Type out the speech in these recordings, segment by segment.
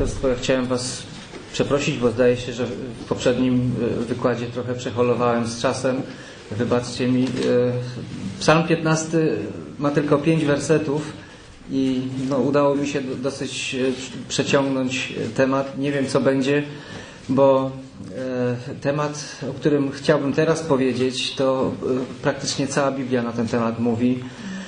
braterstwo, ja chciałem Was przeprosić, bo zdaje się, że w poprzednim wykładzie trochę przeholowałem z czasem. Wybaczcie mi. Psalm 15 ma tylko 5 wersetów i udało mi się dosyć przeciągnąć temat. Nie wiem, co będzie, bo temat, o którym chciałbym teraz powiedzieć, to praktycznie cała Biblia na ten temat mówi.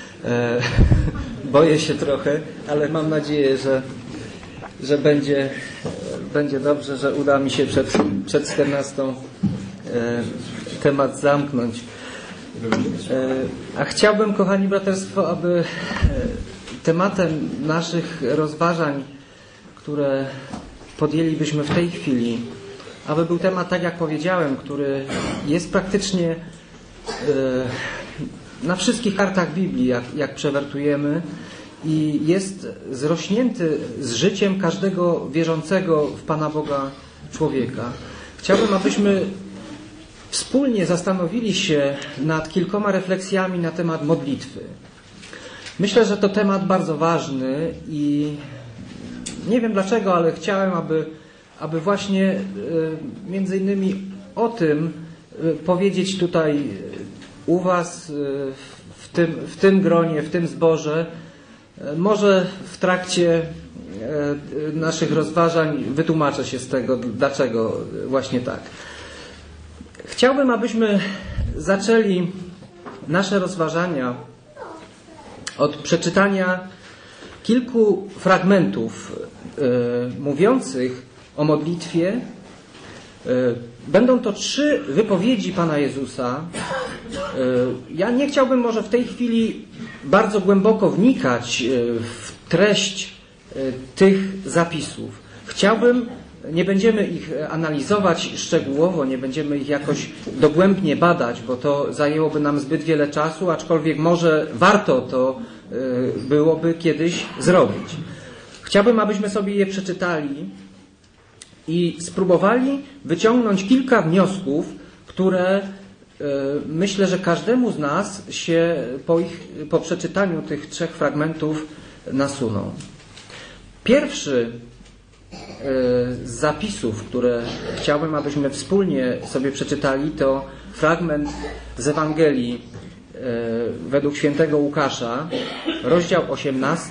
Boję się trochę, ale mam nadzieję, że będzie dobrze, że uda mi się przed 14 temat zamknąć. A chciałbym, kochani braterstwo, aby tematem naszych rozważań, które podjęlibyśmy w tej chwili, aby był temat, tak jak powiedziałem, który jest praktycznie na wszystkich kartach Biblii, jak przewertujemy, i jest zrośnięty z życiem każdego wierzącego w Pana Boga człowieka. Chciałbym, abyśmy wspólnie zastanowili się nad kilkoma refleksjami na temat modlitwy. Myślę, że to temat bardzo ważny i nie wiem dlaczego, ale chciałem, aby właśnie między innymi o tym powiedzieć tutaj u Was, w tym gronie, w tym zborze. Może w trakcie naszych rozważań wytłumaczę się z tego, dlaczego właśnie tak. Chciałbym, abyśmy zaczęli nasze rozważania od przeczytania kilku fragmentów mówiących o modlitwie. Będą to 3 wypowiedzi Pana Jezusa. Ja nie chciałbym może w tej chwili bardzo głęboko wnikać w treść tych zapisów. Nie będziemy ich analizować szczegółowo, nie będziemy ich jakoś dogłębnie badać, bo to zajęłoby nam zbyt wiele czasu, aczkolwiek może warto to byłoby kiedyś zrobić. Chciałbym, abyśmy sobie je przeczytali i spróbowali wyciągnąć kilka wniosków, które myślę, że każdemu z nas się po przeczytaniu tych 3 fragmentów nasuną. Pierwszy z zapisów, które chciałbym, abyśmy wspólnie sobie przeczytali, to fragment z Ewangelii według świętego Łukasza, rozdział 18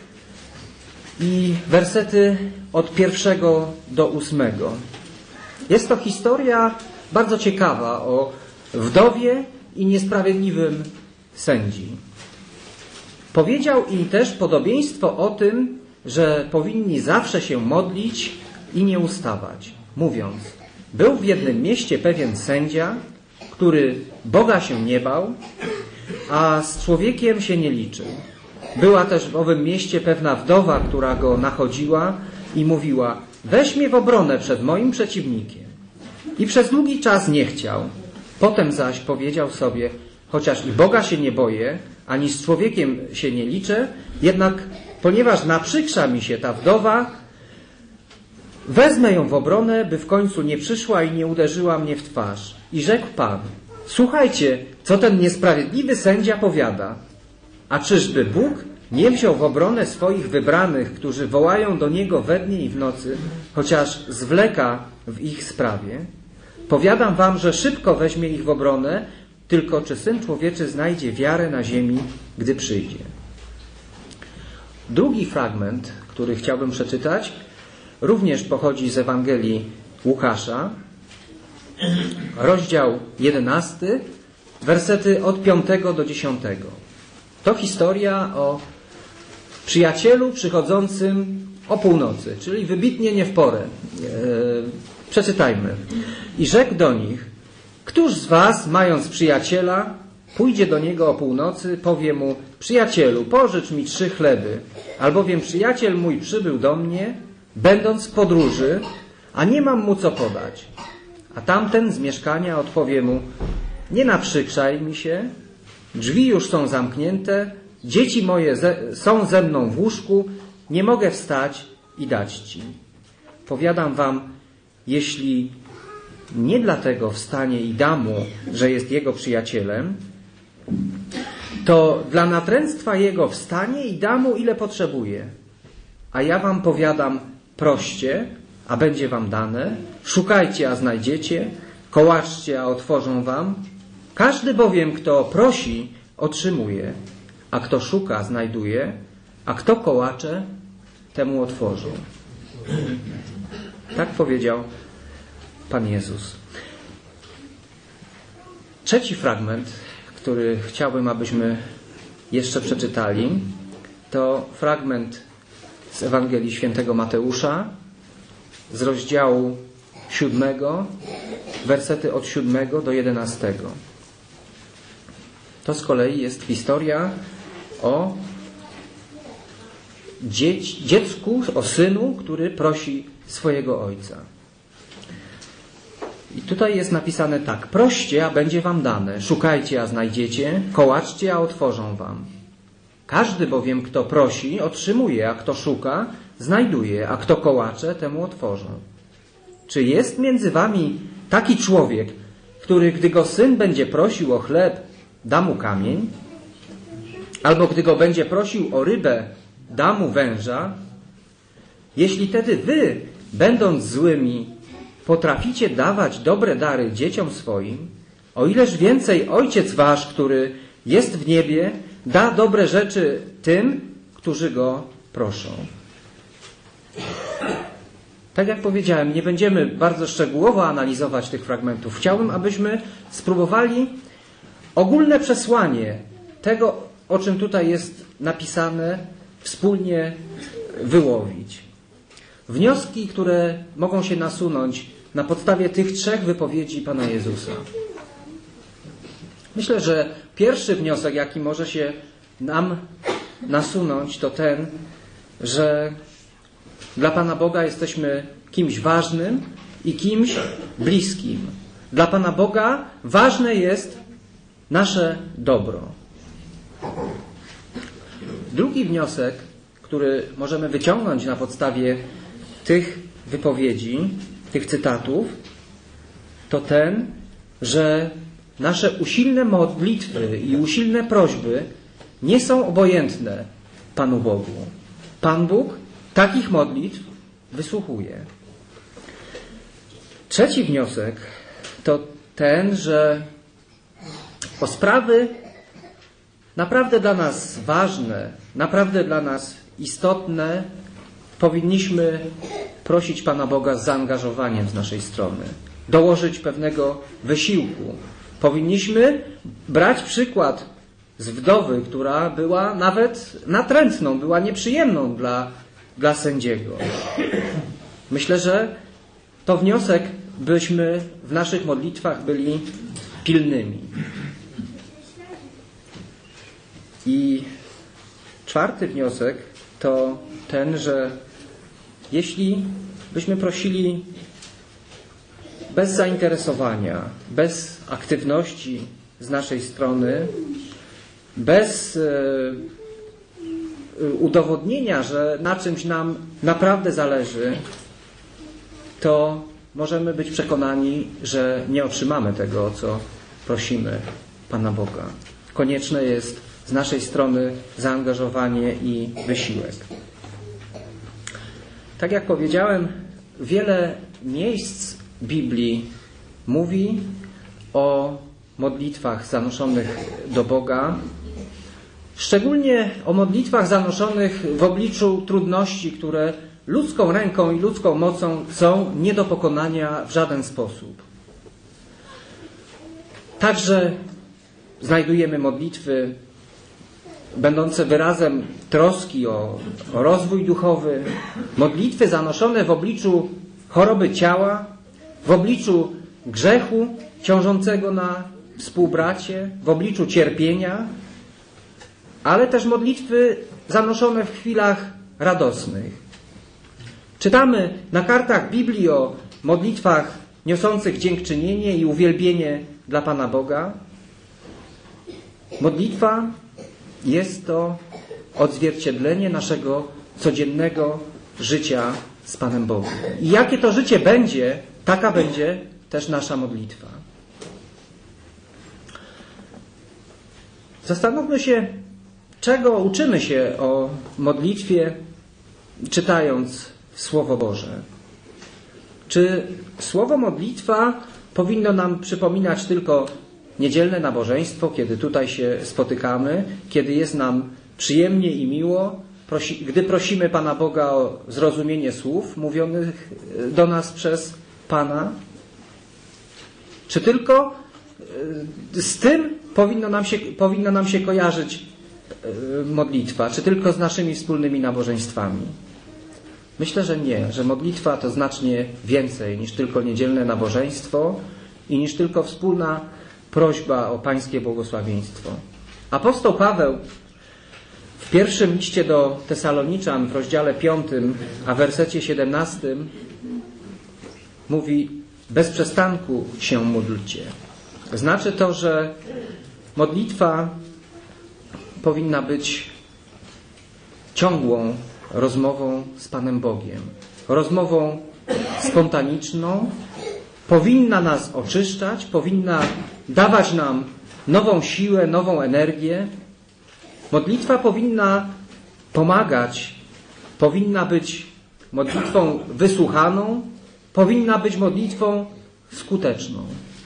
i wersety od 1 do 8. Jest to historia bardzo ciekawa o wdowie i niesprawiedliwym sędzi. Powiedział im też podobieństwo o tym, że powinni zawsze się modlić i nie ustawać, mówiąc: był w jednym mieście pewien sędzia, który Boga się nie bał, a z człowiekiem się nie liczył. Była też w owym mieście pewna wdowa, która go nachodziła i mówiła: weź mnie w obronę przed moim przeciwnikiem. I przez długi czas nie chciał. Potem zaś powiedział sobie: chociaż i Boga się nie boję, ani z człowiekiem się nie liczę, jednak ponieważ naprzykrza mi się ta wdowa, wezmę ją w obronę, by w końcu nie przyszła i nie uderzyła mnie w twarz. I rzekł Pan: słuchajcie, co ten niesprawiedliwy sędzia powiada. A czyżby Bóg nie wziął w obronę swoich wybranych, którzy wołają do Niego we dnie i w nocy, chociaż zwleka w ich sprawie? Powiadam wam, że szybko weźmie ich w obronę, tylko czy Syn Człowieczy znajdzie wiarę na ziemi, gdy przyjdzie? Drugi fragment, który chciałbym przeczytać, również pochodzi z Ewangelii Łukasza, rozdział 11, wersety od 5 do 10. To historia o przyjacielu przychodzącym o północy, czyli wybitnie nie w porę. Przeczytajmy. I rzekł do nich: któż z was, mając przyjaciela, pójdzie do niego o północy, powie mu: przyjacielu, pożycz mi 3 chleby, albowiem przyjaciel mój przybył do mnie, będąc w podróży, a nie mam mu co podać. A tamten z mieszkania odpowie mu: nie naprzykrzaj mi się, drzwi już są zamknięte, dzieci moje są ze mną w łóżku, nie mogę wstać i dać ci. Powiadam wam, jeśli nie dlatego wstanie i da mu, że jest jego przyjacielem, to dla natręctwa jego wstanie i da mu, ile potrzebuje. A ja wam powiadam, proście, a będzie wam dane, szukajcie, a znajdziecie, kołaczcie, a otworzą wam. Każdy bowiem, kto prosi, otrzymuje, a kto szuka, znajduje, a kto kołacze, temu otworzą. Tak powiedział Pan Jezus. Trzeci fragment, który chciałbym, abyśmy jeszcze przeczytali, to fragment z Ewangelii Świętego Mateusza, z rozdziału 7, wersety od 7 do 11. To z kolei jest historia o dziecku, o synu, który prosi swojego ojca. I tutaj jest napisane tak: proście, a będzie wam dane, szukajcie, a znajdziecie, kołaczcie, a otworzą wam. Każdy bowiem, kto prosi, otrzymuje, a kto szuka, znajduje, a kto kołacze, temu otworzą. Czy jest między wami taki człowiek, który, gdy go syn będzie prosił o chleb, da mu kamień? Albo gdy go będzie prosił o rybę, da mu węża? Jeśli tedy wy, będąc złymi, potraficie dawać dobre dary dzieciom swoim, o ileż więcej Ojciec wasz, który jest w niebie, da dobre rzeczy tym, którzy go proszą. Tak jak powiedziałem, nie będziemy bardzo szczegółowo analizować tych fragmentów. Chciałbym, abyśmy spróbowali ogólne przesłanie tego, o czym tutaj jest napisane, wspólnie wyłowić. Wnioski, które mogą się nasunąć na podstawie tych trzech wypowiedzi Pana Jezusa. Myślę, że pierwszy wniosek, jaki może się nam nasunąć, to ten, że dla Pana Boga jesteśmy kimś ważnym i kimś bliskim. Dla Pana Boga ważne jest nasze dobro. Drugi wniosek, który możemy wyciągnąć na podstawie tych wypowiedzi, tych cytatów, to ten, że nasze usilne modlitwy i usilne prośby nie są obojętne Panu Bogu. Pan Bóg takich modlitw wysłuchuje. Trzeci wniosek to ten, że o sprawy naprawdę dla nas ważne, naprawdę dla nas istotne, powinniśmy prosić Pana Boga z zaangażowaniem z naszej strony, dołożyć pewnego wysiłku. Powinniśmy brać przykład z wdowy, która była nawet natrętną, była nieprzyjemną dla sędziego. Myślę, że to wniosek, byśmy w naszych modlitwach byli pilnymi. I czwarty wniosek to ten, że jeśli byśmy prosili bez zainteresowania, bez aktywności z naszej strony, bez udowodnienia, że na czymś nam naprawdę zależy, to możemy być przekonani, że nie otrzymamy tego, o co prosimy Pana Boga. Konieczne jest z naszej strony zaangażowanie i wysiłek. Tak jak powiedziałem, wiele miejsc Biblii mówi o modlitwach zanoszonych do Boga, szczególnie o modlitwach zanoszonych w obliczu trudności, które ludzką ręką i ludzką mocą są nie do pokonania w żaden sposób. Także znajdujemy modlitwy będące wyrazem troski o rozwój duchowy, modlitwy zanoszone w obliczu choroby ciała, w obliczu grzechu ciążącego na współbracie, w obliczu cierpienia, ale też modlitwy zanoszone w chwilach radosnych. Czytamy na kartach Biblii o modlitwach niosących dziękczynienie i uwielbienie dla Pana Boga. Modlitwa jest to odzwierciedlenie naszego codziennego życia z Panem Bogiem. I jakie to życie będzie, taka będzie też nasza modlitwa. Zastanówmy się, czego uczymy się o modlitwie, czytając Słowo Boże. Czy słowo modlitwa powinno nam przypominać tylko niedzielne nabożeństwo, kiedy tutaj się spotykamy, kiedy jest nam przyjemnie i miło, gdy prosimy Pana Boga o zrozumienie słów mówionych do nas przez Pana? Czy tylko z tym powinna nam się kojarzyć modlitwa? Czy tylko z naszymi wspólnymi nabożeństwami? Myślę, że nie, że modlitwa to znacznie więcej niż tylko niedzielne nabożeństwo i niż tylko wspólna prośba o Pańskie błogosławieństwo. Apostoł Paweł w pierwszym liście do Tesaloniczan w rozdziale 5, a w wersecie 17 mówi: bez przestanku się módlcie. Znaczy to, że modlitwa powinna być ciągłą rozmową z Panem Bogiem. Rozmową spontaniczną, powinna nas oczyszczać, powinna dawać nam nową siłę, nową energię. Modlitwa powinna pomagać, powinna być modlitwą wysłuchaną, powinna być modlitwą skuteczną.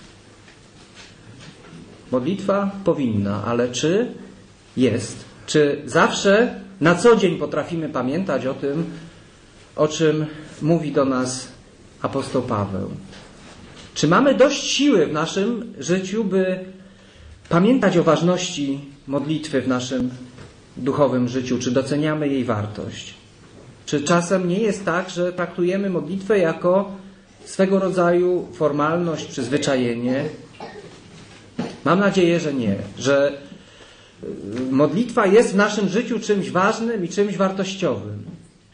Modlitwa powinna, ale czy jest? Czy zawsze na co dzień potrafimy pamiętać o tym, o czym mówi do nas apostoł Paweł? Czy mamy dość siły w naszym życiu, by pamiętać o ważności modlitwy w naszym duchowym życiu? Czy doceniamy jej wartość? Czy czasem nie jest tak, że traktujemy modlitwę jako swego rodzaju formalność, przyzwyczajenie? Mam nadzieję, że nie. Że modlitwa jest w naszym życiu czymś ważnym i czymś wartościowym.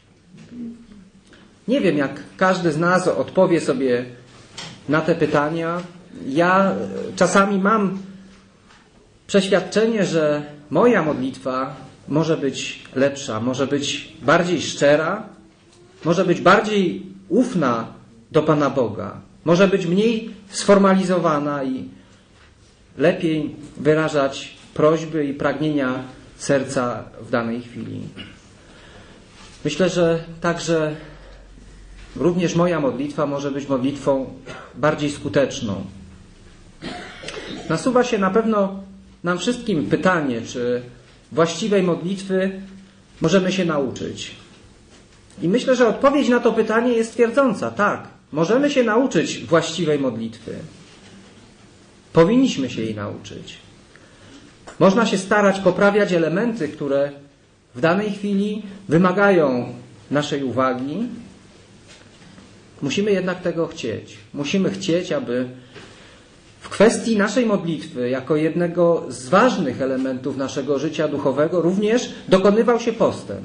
Nie wiem, jak każdy z nas odpowie sobie na te pytania. Ja czasami mam przeświadczenie, że moja modlitwa może być lepsza, może być bardziej szczera, może być bardziej ufna do Pana Boga, może być mniej sformalizowana i lepiej wyrażać prośby i pragnienia serca w danej chwili. Myślę, że także również moja modlitwa może być modlitwą bardziej skuteczną. Nasuwa się na pewno nam wszystkim pytanie, czy właściwej modlitwy możemy się nauczyć. I myślę, że odpowiedź na to pytanie jest twierdząca. Tak, możemy się nauczyć właściwej modlitwy. Powinniśmy się jej nauczyć. Można się starać poprawiać elementy, które w danej chwili wymagają naszej uwagi. Musimy jednak tego chcieć. Musimy chcieć, aby w kwestii naszej modlitwy, jako jednego z ważnych elementów naszego życia duchowego, również dokonywał się postęp.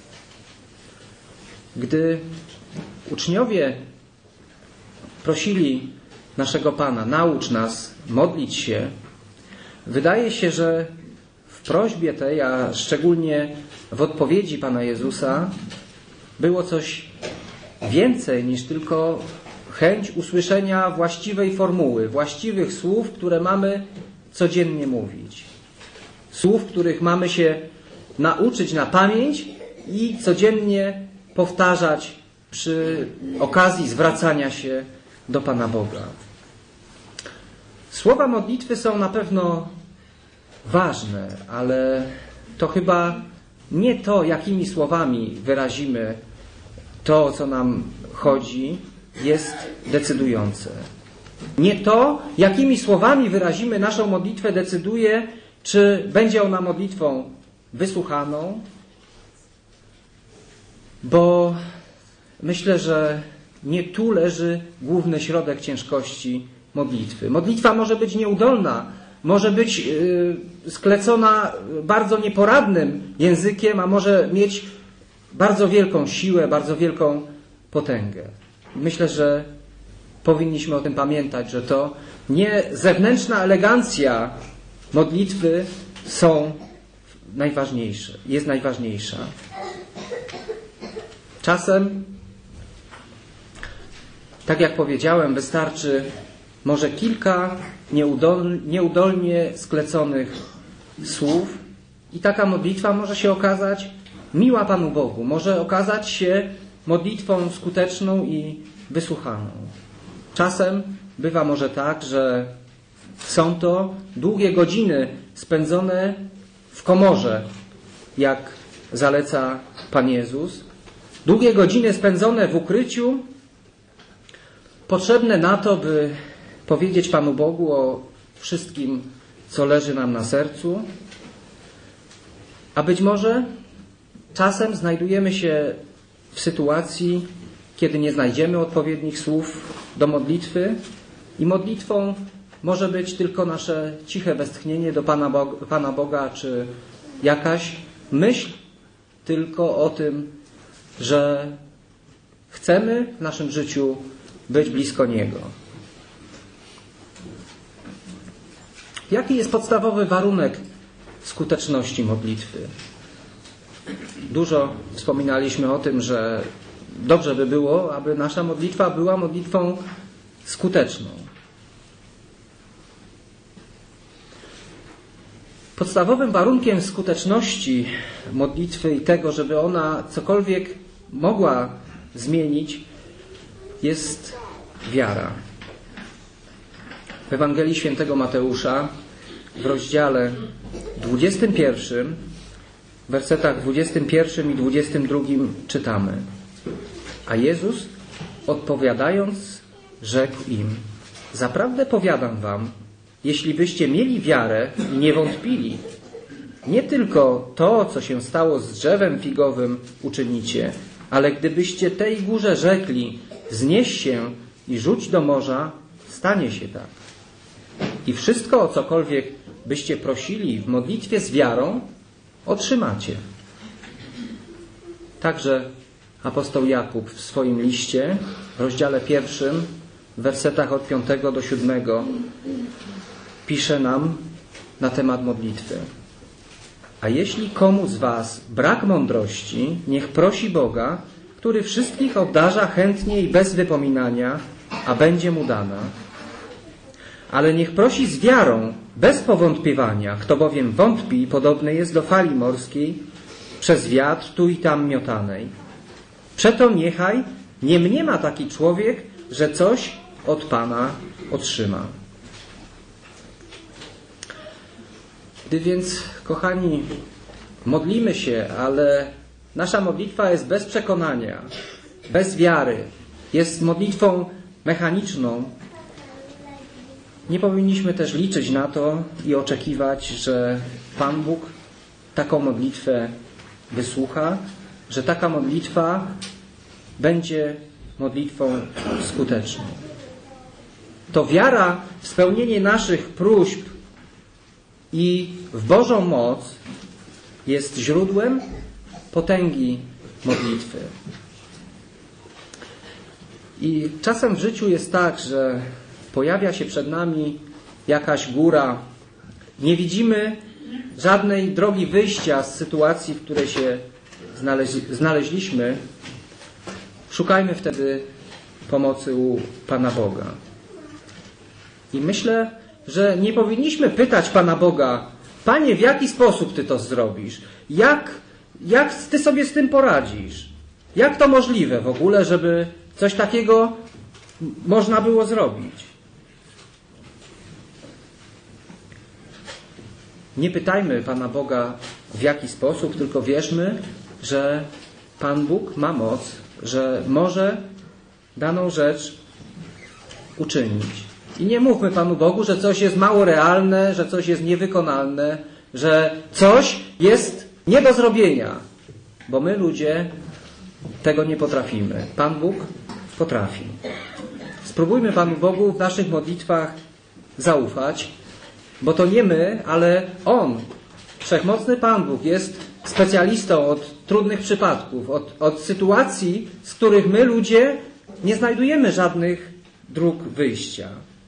Gdy uczniowie prosili naszego Pana: naucz nas modlić się, wydaje się, że w prośbie tej, a szczególnie w odpowiedzi Pana Jezusa, było coś więcej niż tylko chęć usłyszenia właściwej formuły, właściwych słów, które mamy codziennie mówić. Słów, których mamy się nauczyć na pamięć i codziennie powtarzać przy okazji zwracania się do Pana Boga. Słowa modlitwy są na pewno ważne, ale to chyba nie to, jakimi słowami wyrazimy to, o co nam chodzi, jest decydujące. Nie to, jakimi słowami wyrazimy naszą modlitwę, decyduje, czy będzie ona modlitwą wysłuchaną, bo myślę, że nie tu leży główny środek ciężkości modlitwy. Modlitwa może być nieudolna, może być sklecona bardzo nieporadnym językiem, a może mieć bardzo wielką siłę, bardzo wielką potęgę. Myślę, że powinniśmy o tym pamiętać, że to nie zewnętrzna elegancja modlitwy jest najważniejsza. Czasem, tak jak powiedziałem, wystarczy może kilka nieudolnie skleconych słów i taka modlitwa może się okazać miła Panu Bogu, może okazać się modlitwą skuteczną i wysłuchaną. Czasem bywa może tak, że są to długie godziny spędzone w komorze, jak zaleca Pan Jezus. Długie godziny spędzone w ukryciu, potrzebne na to, by powiedzieć Panu Bogu o wszystkim, co leży nam na sercu. A być może czasem znajdujemy się w sytuacji, kiedy nie znajdziemy odpowiednich słów do modlitwy i modlitwą może być tylko nasze ciche westchnienie do Pana Boga, czy jakaś myśl tylko o tym, że chcemy w naszym życiu być blisko Niego. Jaki jest podstawowy warunek skuteczności modlitwy? Dużo wspominaliśmy o tym, że dobrze by było, aby nasza modlitwa była modlitwą skuteczną. Podstawowym warunkiem skuteczności modlitwy i tego, żeby ona cokolwiek mogła zmienić, jest wiara. W Ewangelii Świętego Mateusza w rozdziale 21, w wersetach 21 i 22 czytamy: A Jezus odpowiadając rzekł im: Zaprawdę powiadam wam, jeśli byście mieli wiarę i nie wątpili, nie tylko to, co się stało z drzewem figowym, uczynicie, ale gdybyście tej górze rzekli: wznieś się i rzuć do morza, stanie się tak. I wszystko, o cokolwiek byście prosili w modlitwie z wiarą, otrzymacie. Także apostoł Jakub w swoim liście, w rozdziale 1, w wersetach od 5 do 7 pisze nam na temat modlitwy. A jeśli komu z was brak mądrości, niech prosi Boga, który wszystkich obdarza chętnie i bez wypominania, a będzie mu dana. Ale niech prosi z wiarą, bez powątpiewania. Kto bowiem wątpi, podobny jest do fali morskiej, przez wiatr tu i tam miotanej. Przeto niechaj nie mniema taki człowiek, że coś od Pana otrzyma. Gdy więc, kochani, modlimy się, ale nasza modlitwa jest bez przekonania, bez wiary, jest modlitwą mechaniczną, nie powinniśmy też liczyć na to i oczekiwać, że Pan Bóg taką modlitwę wysłucha, że taka modlitwa będzie modlitwą skuteczną. To wiara w spełnienie naszych próśb i w Bożą moc jest źródłem potęgi modlitwy. I czasem w życiu jest tak, że pojawia się przed nami jakaś góra, nie widzimy żadnej drogi wyjścia z sytuacji, w której się znaleźliśmy. Szukajmy wtedy pomocy u Pana Boga. I myślę, że nie powinniśmy pytać Pana Boga: Panie, w jaki sposób Ty to zrobisz? Jak Ty sobie z tym poradzisz? Jak to możliwe w ogóle, żeby coś takiego można było zrobić? Nie pytajmy Pana Boga w jaki sposób, tylko wierzmy, że Pan Bóg ma moc, że może daną rzecz uczynić. I nie mówmy Panu Bogu, że coś jest mało realne, że coś jest niewykonalne, że coś jest nie do zrobienia, bo my ludzie tego nie potrafimy. Pan Bóg potrafi. Spróbujmy Panu Bogu w naszych modlitwach zaufać, bo to nie my, ale On, Wszechmocny Pan Bóg, jest specjalistą od trudnych przypadków, od sytuacji, z których my ludzie nie znajdujemy żadnych dróg wyjścia.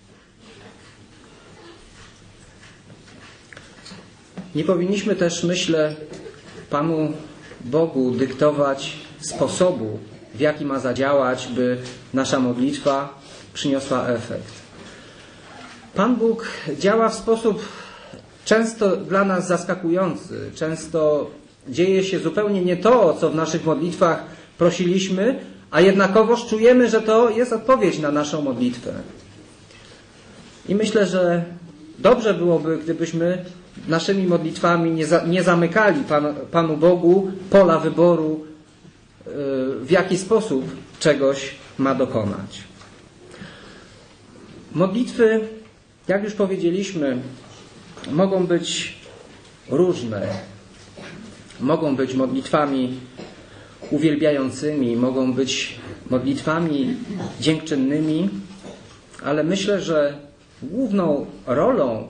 Nie powinniśmy też, myślę, Panu Bogu dyktować sposobu, w jaki ma zadziałać, by nasza modlitwa przyniosła efekt. Pan Bóg działa w sposób często dla nas zaskakujący. Często dzieje się zupełnie nie to, o co w naszych modlitwach prosiliśmy, a jednakowoż czujemy, że to jest odpowiedź na naszą modlitwę. I myślę, że dobrze byłoby, gdybyśmy naszymi modlitwami nie zamykali Panu Bogu pola wyboru, w jaki sposób czegoś ma dokonać. Modlitwy, jak już powiedzieliśmy, mogą być różne. Mogą być modlitwami uwielbiającymi, mogą być modlitwami dziękczynnymi, ale myślę, że główną rolą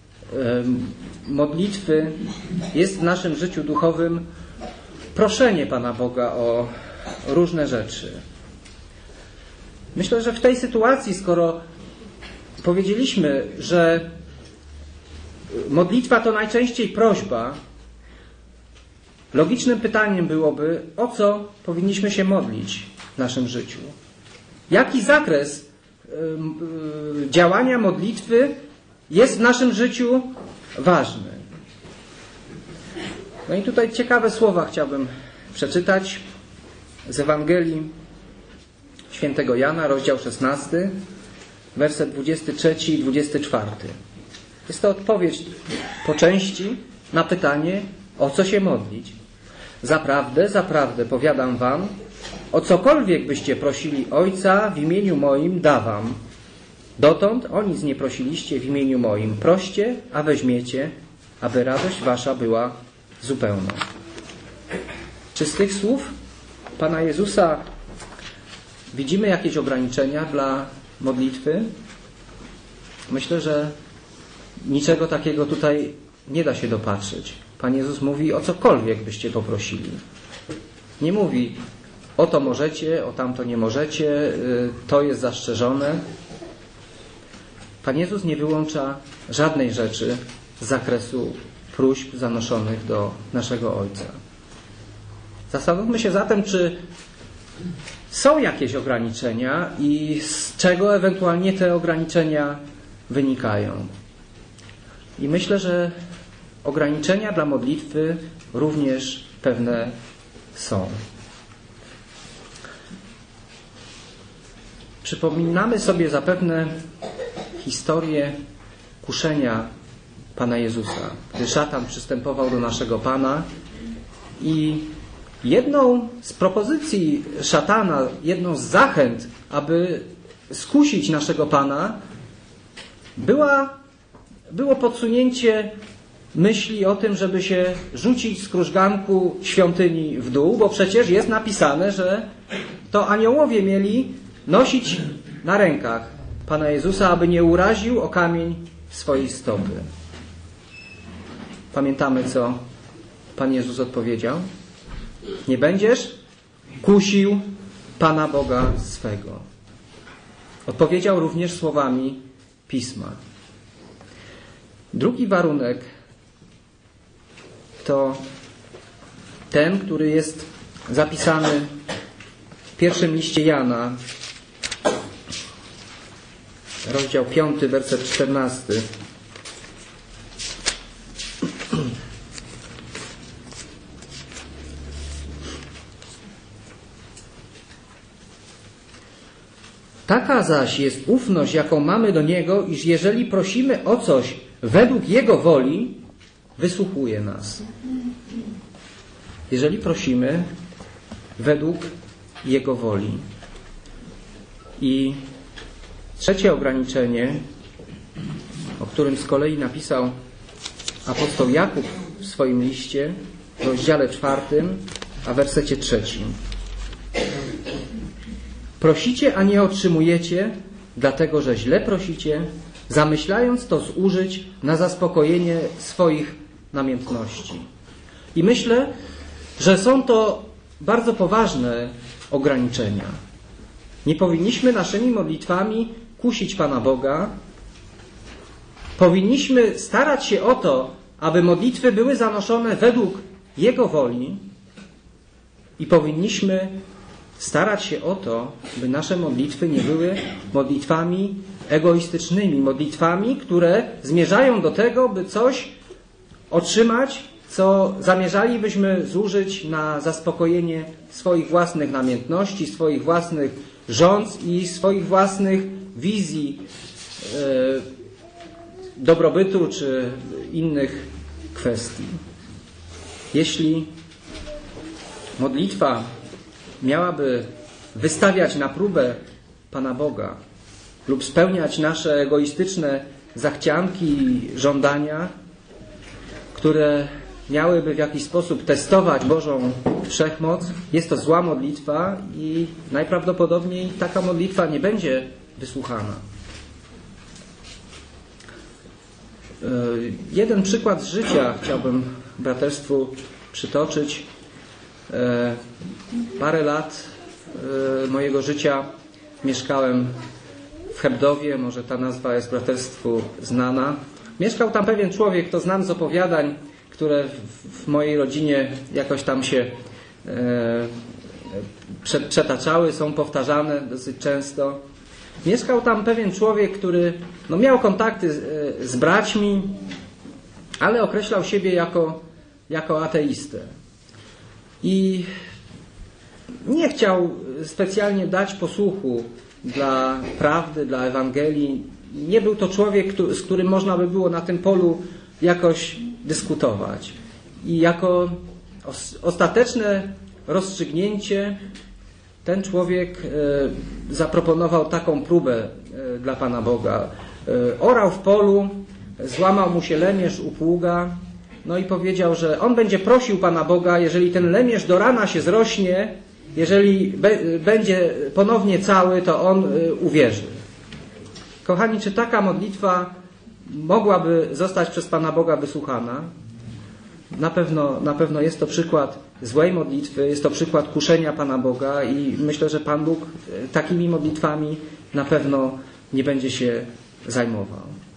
modlitwy jest w naszym życiu duchowym proszenie Pana Boga o różne rzeczy. Myślę, że w tej sytuacji, skoro powiedzieliśmy, że modlitwa to najczęściej prośba, logicznym pytaniem byłoby, o co powinniśmy się modlić w naszym życiu. Jaki zakres działania modlitwy jest w naszym życiu ważny. No i tutaj ciekawe słowa chciałbym przeczytać z Ewangelii Świętego Jana, rozdział 16, werset 23 i 24. Jest to odpowiedź po części na pytanie, o co się modlić. Zaprawdę, zaprawdę, powiadam wam, o cokolwiek byście prosili Ojca w imieniu moim, da wam. Dotąd o nic nie prosiliście w imieniu moim. Proście, a weźmiecie, aby radość wasza była zupełna. Czy z tych słów Pana Jezusa widzimy jakieś ograniczenia dla modlitwy? Myślę, że niczego takiego tutaj nie da się dopatrzyć. Pan Jezus mówi, o cokolwiek byście poprosili. Nie mówi, o to możecie, o tamto nie możecie, to jest zastrzeżone. Pan Jezus nie wyłącza żadnej rzeczy z zakresu próśb zanoszonych do naszego Ojca. Zastanówmy się zatem, czy są jakieś ograniczenia i z czego ewentualnie te ograniczenia wynikają. I myślę, że ograniczenia dla modlitwy również pewne są. Przypominamy sobie zapewne historię kuszenia Pana Jezusa, gdy szatan przystępował do naszego Pana i jedną z propozycji szatana, jedną z zachęt, aby skusić naszego Pana, było podsunięcie myśli o tym, żeby się rzucić z krużganku świątyni w dół, bo przecież jest napisane, że to aniołowie mieli nosić na rękach Pana Jezusa, aby nie uraził o kamień swojej stopy. Pamiętamy, co Pan Jezus odpowiedział? Nie będziesz kusił Pana Boga swego. Odpowiedział również słowami Pisma. Drugi warunek to ten, który jest zapisany w pierwszym liście Jana, rozdział 5, werset 14. Taka zaś jest ufność, jaką mamy do Niego, iż jeżeli prosimy o coś według Jego woli, wysłuchuje nas. Jeżeli prosimy według Jego woli. I trzecie ograniczenie, o którym z kolei napisał apostoł Jakub w swoim liście, w rozdziale 4, a wersecie 3. Prosicie, a nie otrzymujecie, dlatego że źle prosicie, zamyślając to zużyć na zaspokojenie swoich namiętności. I myślę, że są to bardzo poważne ograniczenia. Nie powinniśmy naszymi modlitwami kusić Pana Boga. Powinniśmy starać się o to, aby modlitwy były zanoszone według Jego woli i powinniśmy starać się o to, by nasze modlitwy nie były modlitwami egoistycznymi, modlitwami, które zmierzają do tego, by coś otrzymać co zamierzalibyśmy zużyć na zaspokojenie swoich własnych namiętności, swoich własnych żądz i swoich własnych wizji dobrobytu czy innych kwestii. Jeśli modlitwa miałaby wystawiać na próbę Pana Boga lub spełniać nasze egoistyczne zachcianki i żądania, które miałyby w jakiś sposób testować Bożą wszechmoc, jest to zła modlitwa i najprawdopodobniej taka modlitwa nie będzie wysłuchana. Jeden przykład z życia chciałbym braterstwu przytoczyć. Parę lat mojego życia mieszkałem w Hebdowie, może ta nazwa jest braterstwu znana. Mieszkał tam pewien człowiek, to znam z opowiadań, które w mojej rodzinie jakoś tam się przetaczały, są powtarzane dosyć często. Mieszkał tam pewien człowiek, który miał kontakty z braćmi, ale określał siebie jako ateistę. I nie chciał specjalnie dać posłuchu dla prawdy, dla Ewangelii. Nie był to człowiek, z którym można by było na tym polu jakoś dyskutować. I jako ostateczne rozstrzygnięcie ten człowiek zaproponował taką próbę dla Pana Boga. Orał w polu, złamał mu się lemierz u pługa, i powiedział, że on będzie prosił Pana Boga, jeżeli ten lemierz do rana się zrośnie, jeżeli będzie ponownie cały, to on uwierzy. Kochani, czy taka modlitwa mogłaby zostać przez Pana Boga wysłuchana? Na pewno jest to przykład złej modlitwy, jest to przykład kuszenia Pana Boga i myślę, że Pan Bóg takimi modlitwami na pewno nie będzie się zajmował.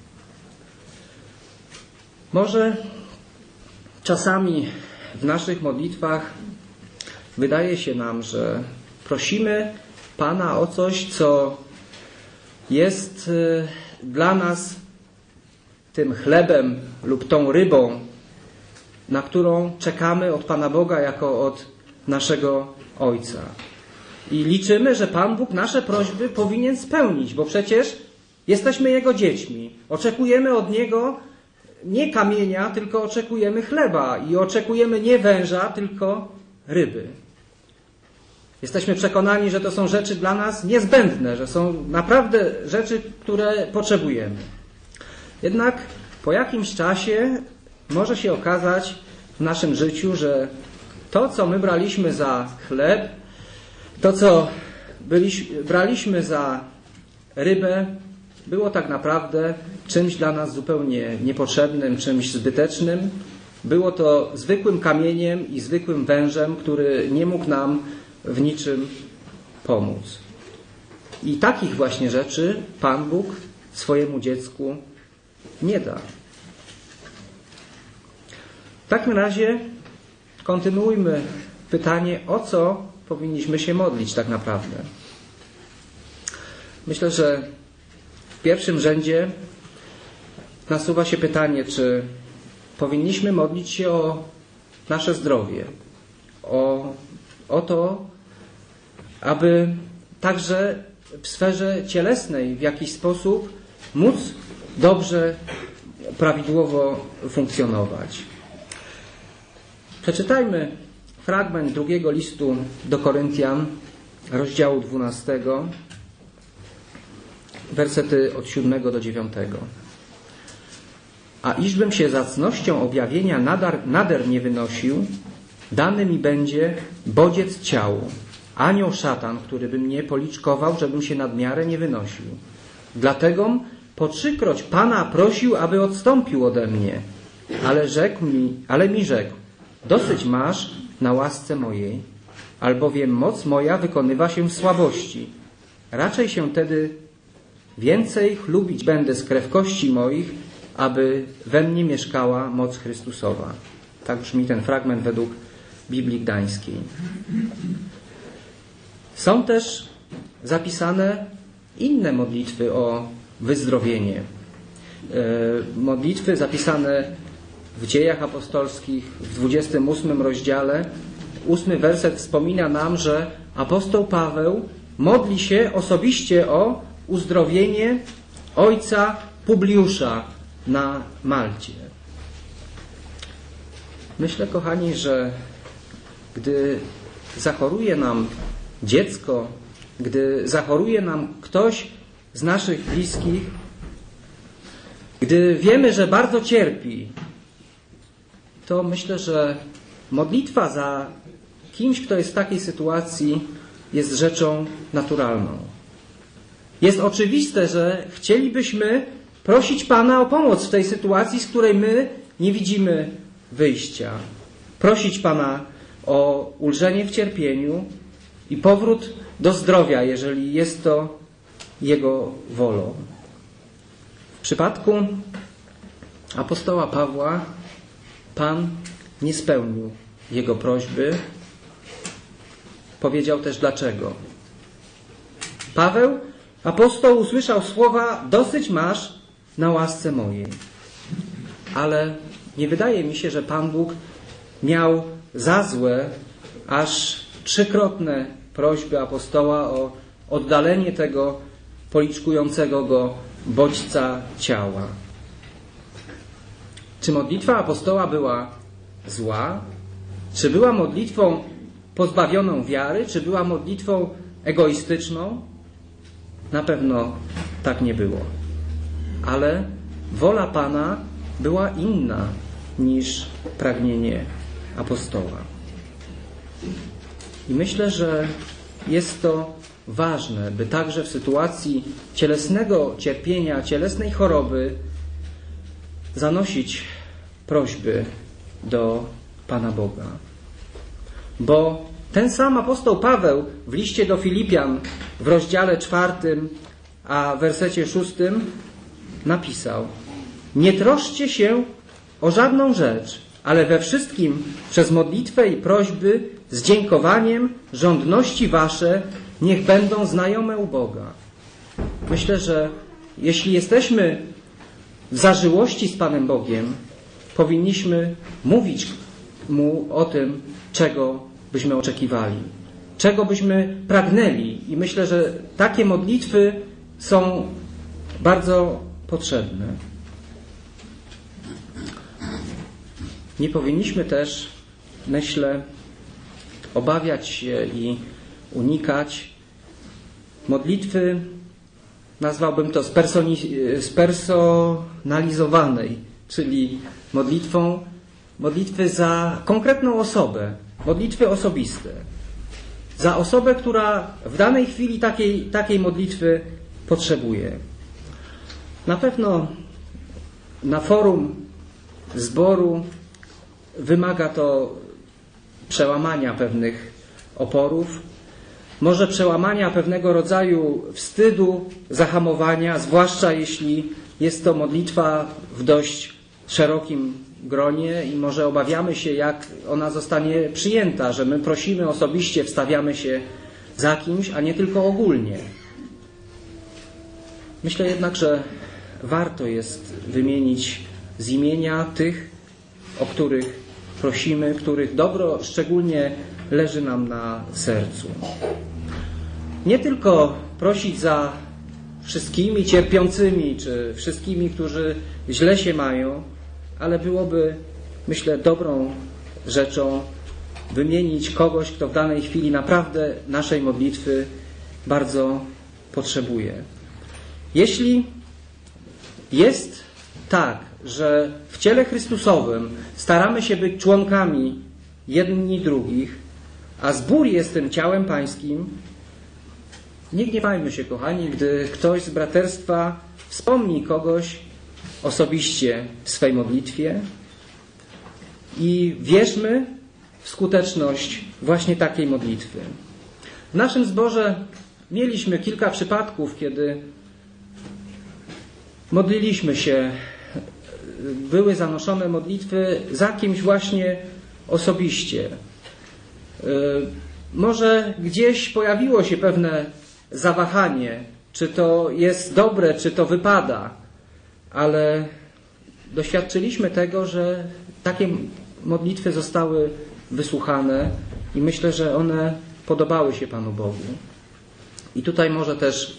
Może czasami w naszych modlitwach wydaje się nam, że prosimy Pana o coś, co jest dla nas tym chlebem lub tą rybą, na którą czekamy od Pana Boga jako od naszego Ojca. I liczymy, że Pan Bóg nasze prośby powinien spełnić, bo przecież jesteśmy Jego dziećmi. Oczekujemy od Niego nie kamienia, tylko oczekujemy chleba i oczekujemy nie węża, tylko ryby. Jesteśmy przekonani, że to są rzeczy dla nas niezbędne, że są naprawdę rzeczy, które potrzebujemy. Jednak po jakimś czasie może się okazać w naszym życiu, że to, co my braliśmy za chleb, to, co braliśmy za rybę, było tak naprawdę czymś dla nas zupełnie niepotrzebnym, czymś zbytecznym. Było to zwykłym kamieniem i zwykłym wężem, który nie mógł nam w niczym pomóc. I takich właśnie rzeczy Pan Bóg swojemu dziecku nie da. W takim razie kontynuujmy pytanie, o co powinniśmy się modlić tak naprawdę. Myślę, że w pierwszym rzędzie nasuwa się pytanie, czy powinniśmy modlić się o nasze zdrowie, o to, aby także w sferze cielesnej w jakiś sposób móc dobrze, prawidłowo funkcjonować. Przeczytajmy fragment drugiego listu do Koryntian, rozdziału 12, wersety od 7 do 9. A iżbym się zacnością objawienia nader nie wynosił, dany mi będzie bodziec ciału, anioł szatan, który by mnie policzkował, żebym się nadmiarę nie wynosił. Dlatego po 3-kroć Pana prosił, aby odstąpił ode mnie, ale mi rzekł, dosyć masz na łasce mojej, albowiem moc moja wykonywa się w słabości. Raczej się tedy więcej chlubić będę z krew kości moich, aby we mnie mieszkała moc Chrystusowa. Tak brzmi ten fragment według Biblii Gdańskiej. Są też zapisane inne modlitwy o wyzdrowienie. Modlitwy zapisane w Dziejach Apostolskich w 28 rozdziale, 8 werset wspomina nam, że apostoł Paweł modli się osobiście o uzdrowienie ojca Publiusza na Malcie. Myślę, kochani, że gdy zachoruje nam dziecko, gdy zachoruje nam ktoś z naszych bliskich, gdy wiemy, że bardzo cierpi, to myślę, że modlitwa za kimś, kto jest w takiej sytuacji, jest rzeczą naturalną. Jest oczywiste, że chcielibyśmy prosić Pana o pomoc w tej sytuacji, z której my nie widzimy wyjścia. Prosić Pana o ulżenie w cierpieniu i powrót do zdrowia, jeżeli jest to Jego wolą. W przypadku apostoła Pawła Pan nie spełnił jego prośby. Powiedział też dlaczego. Paweł, apostoł, usłyszał słowa: dosyć masz na łasce mojej. Ale nie wydaje mi się, że Pan Bóg miał za złe aż 3-krotne prośby apostoła o oddalenie tego policzkującego go bodźca ciała. Czy modlitwa apostoła była zła? Czy była modlitwą pozbawioną wiary? Czy była modlitwą egoistyczną? Na pewno tak nie było. Ale wola Pana była inna niż pragnienie apostoła. I myślę, że jest to ważne, by także w sytuacji cielesnego cierpienia, cielesnej choroby zanosić prośby do Pana Boga. Bo ten sam apostoł Paweł w liście do Filipian w rozdziale 4, a w wersecie 6 napisał: nie troszczcie się o żadną rzecz, ale we wszystkim przez modlitwę i prośby z dziękowaniem żądności wasze niech będą znajome u Boga. Myślę, że jeśli jesteśmy w zażyłości z Panem Bogiem, powinniśmy mówić Mu o tym, czego byśmy oczekiwali, czego byśmy pragnęli. I myślę, że takie modlitwy są bardzo potrzebne. Nie powinniśmy też, myślę, obawiać się i unikać modlitwy, nazwałbym to spersonalizowanej, czyli modlitwy za konkretną osobę, modlitwy osobiste. Za osobę, która w danej chwili takiej modlitwy potrzebuje. Na pewno na forum zboru wymaga to przełamania pewnych oporów, może przełamania pewnego rodzaju wstydu, zahamowania, zwłaszcza jeśli jest to modlitwa w dość szerokim gronie i może obawiamy się, jak ona zostanie przyjęta, że my prosimy osobiście, wstawiamy się za kimś, a nie tylko ogólnie. Myślę jednak, że warto jest wymienić z imienia tych, o których prosimy, których dobro szczególnie leży nam na sercu. Nie tylko prosić za wszystkimi cierpiącymi, czy wszystkimi, którzy źle się mają, ale byłoby, myślę, dobrą rzeczą wymienić kogoś, kto w danej chwili naprawdę naszej modlitwy bardzo potrzebuje. Jeśli jest tak, że w ciele Chrystusowym staramy się być członkami jedni drugich, a zbór jest tym ciałem pańskim, nie gniewajmy się, kochani, gdy ktoś z braterstwa wspomni kogoś osobiście w swej modlitwie i wierzmy w skuteczność właśnie takiej modlitwy. W naszym zborze mieliśmy kilka przypadków, kiedy modliliśmy się, były zanoszone modlitwy za kimś właśnie osobiście. Może gdzieś pojawiło się pewne zawahanie, czy to jest dobre, czy to wypada, ale doświadczyliśmy tego, że takie modlitwy zostały wysłuchane i myślę, że one podobały się Panu Bogu. I tutaj może też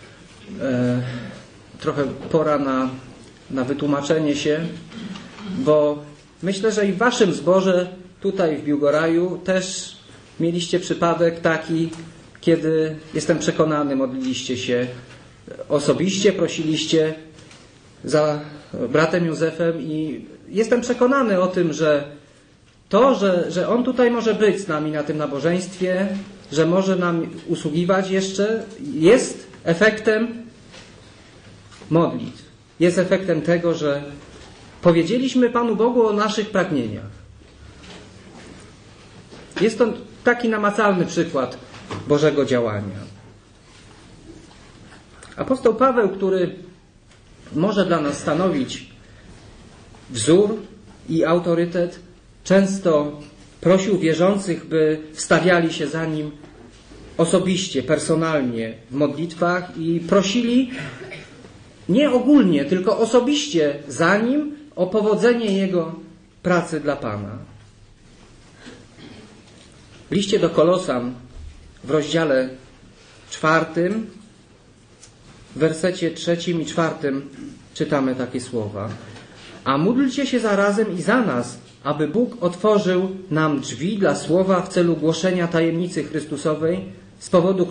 trochę pora na wytłumaczenie się, bo myślę, że i w waszym zborze tutaj w Biłgoraju też mieliście przypadek taki, kiedy jestem przekonany, modliliście się osobiście, prosiliście za bratem Józefem i jestem przekonany o tym, że to, że on tutaj może być z nami na tym nabożeństwie, że może nam usługiwać jeszcze, jest efektem modlitw. Jest efektem tego, że powiedzieliśmy Panu Bogu o naszych pragnieniach. Jest to taki namacalny przykład Bożego działania. Apostoł Paweł, który może dla nas stanowić wzór i autorytet, często prosił wierzących, by wstawiali się za nim osobiście, personalnie w modlitwach i prosili nie ogólnie, tylko osobiście za nim o powodzenie jego pracy dla Pana. W liście do Kolosan w rozdziale 4, w wersecie 3 i 4 czytamy takie słowa. A módlcie się zarazem i za nas, aby Bóg otworzył nam drzwi dla słowa w celu głoszenia tajemnicy Chrystusowej, z powodu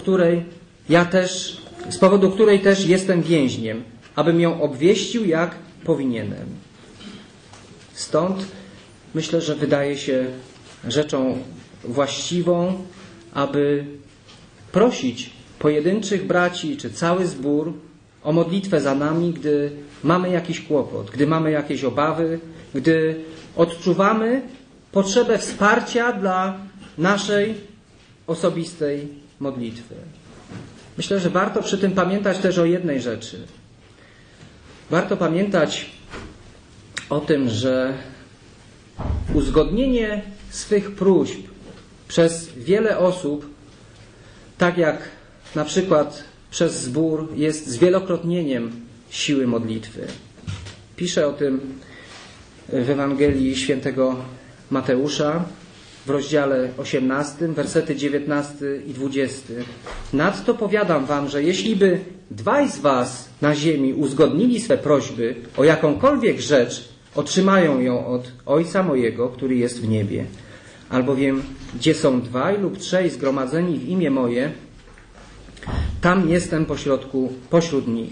której też jestem więźniem, abym ją obwieścił jak powinienem. Stąd myślę, że wydaje się rzeczą właściwą, aby prosić pojedynczych braci czy cały zbór o modlitwę za nami, gdy mamy jakiś kłopot, gdy mamy jakieś obawy, gdy odczuwamy potrzebę wsparcia dla naszej osobistej modlitwy. Myślę, że warto przy tym pamiętać też o jednej rzeczy. Warto pamiętać o tym, że uzgodnienie swych próśb przez wiele osób, tak jak na przykład przez zbór, jest zwielokrotnieniem siły modlitwy. Pisze o tym w Ewangelii Świętego Mateusza w rozdziale 18, wersety 19 i 20. Nadto powiadam wam, że jeśli by dwaj z was na ziemi uzgodnili swe prośby o jakąkolwiek rzecz, otrzymają ją od Ojca mojego, który jest w niebie. Albowiem gdzie są dwaj lub trzej zgromadzeni w imię moje, tam jestem pośród nich.